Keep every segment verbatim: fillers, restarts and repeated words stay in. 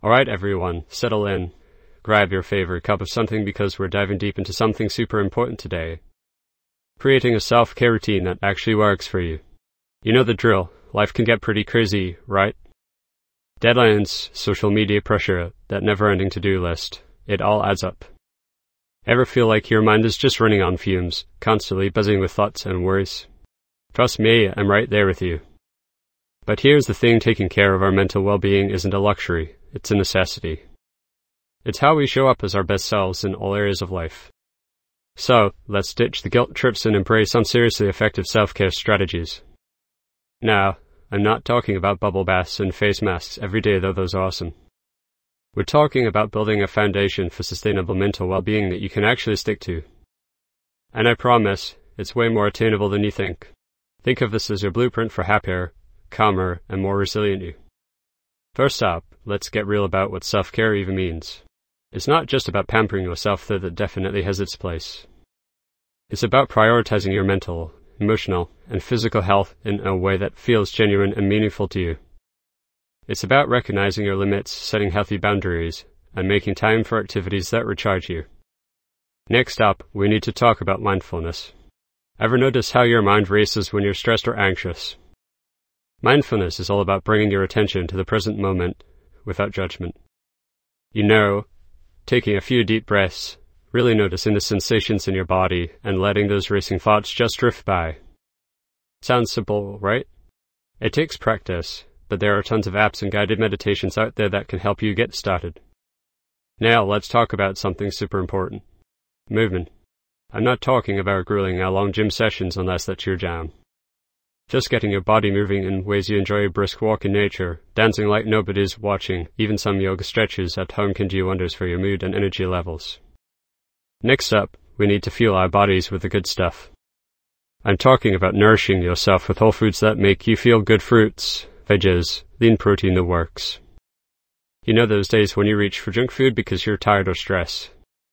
Alright everyone, settle in. Grab your favorite cup of something because we're diving deep into something super important today. Creating a self-care routine that actually works for you. You know the drill. Life can get pretty crazy, right? Deadlines, social media pressure, that never-ending to-do list. It all adds up. Ever feel like your mind is just running on fumes, constantly buzzing with thoughts and worries? Trust me, I'm right there with you. But here's the thing, taking care of our mental well-being isn't a luxury, it's a necessity. It's how we show up as our best selves in all areas of life. So, let's ditch the guilt trips and embrace some seriously effective self-care strategies. Now, I'm not talking about bubble baths and face masks every day, though those are awesome. We're talking about building a foundation for sustainable mental well-being that you can actually stick to. And I promise, it's way more attainable than you think. Think of this as your blueprint for happier, calmer, and more resilient you. First up, let's get real about what self-care even means. It's not just about pampering yourself, though that definitely has its place. It's about prioritizing your mental, emotional, and physical health in a way that feels genuine and meaningful to you. It's about recognizing your limits, setting healthy boundaries, and making time for activities that recharge you. Next up, we need to talk about mindfulness. Ever notice how your mind races when you're stressed or anxious? Mindfulness is all about bringing your attention to the present moment without judgment. You know, taking a few deep breaths, really noticing the sensations in your body, and letting those racing thoughts just drift by. Sounds simple, right? It takes practice, but there are tons of apps and guided meditations out there that can help you get started. Now, let's talk about something super important. Movement. I'm not talking about grueling long gym sessions unless that's your jam. Just getting your body moving in ways you enjoy, a brisk walk in nature, dancing like nobody's watching, even some yoga stretches at home can do wonders for your mood and energy levels. Next up, we need to fuel our bodies with the good stuff. I'm talking about nourishing yourself with whole foods that make you feel good: fruits, veggies, lean protein, the works. You know those days when you reach for junk food because you're tired or stressed?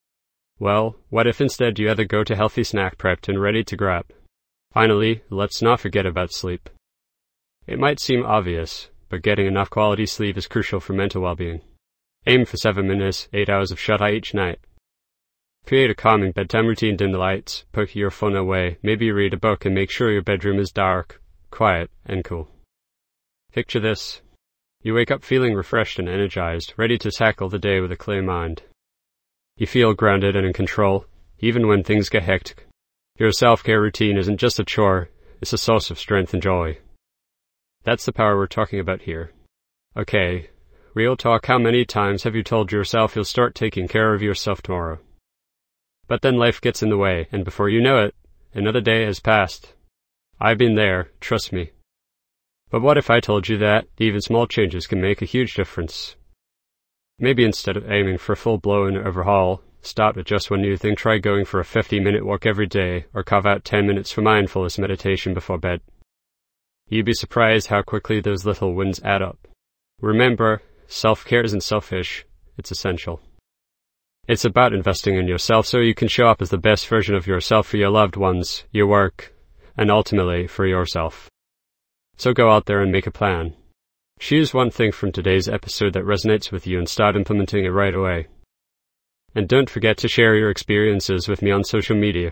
Well, what if instead you had a go-to healthy snack prepped and ready to grab? Finally, let's not forget about sleep. It might seem obvious, but getting enough quality sleep is crucial for mental well-being. Aim for seven minutes, eight hours of shut-eye each night. Create a calming bedtime routine, dim the lights, put your phone away, maybe read a book, and make sure your bedroom is dark, quiet, and cool. Picture this. You wake up feeling refreshed and energized, ready to tackle the day with a clear mind. You feel grounded and in control, even when things get hectic. Your self-care routine isn't just a chore, it's a source of strength and joy. That's the power we're talking about here. Okay, real talk, how many times have you told yourself you'll start taking care of yourself tomorrow? But then life gets in the way, and before you know it, another day has passed. I've been there, trust me. But what if I told you that even small changes can make a huge difference? Maybe instead of aiming for a full-blown overhaul, start with just one new thing. Try going for a fifty-minute walk every day, or carve out ten minutes for mindfulness meditation before bed. You'd be surprised how quickly those little wins add up. Remember, self-care isn't selfish, it's essential. It's about investing in yourself so you can show up as the best version of yourself for your loved ones, your work, and ultimately for yourself. So go out there and make a plan. Choose one thing from today's episode that resonates with you and start implementing it right away. And don't forget to share your experiences with me on social media.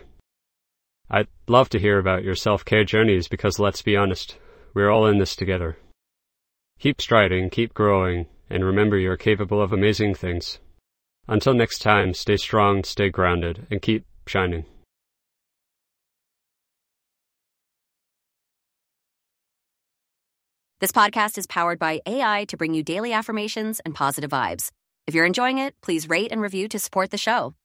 I'd love to hear about your self-care journeys because, let's be honest, we're all in this together. Keep striding, keep growing, and remember you're capable of amazing things. Until next time, stay strong, stay grounded, and keep shining. This podcast is powered by A I to bring you daily affirmations and positive vibes. If you're enjoying it, please rate and review to support the show.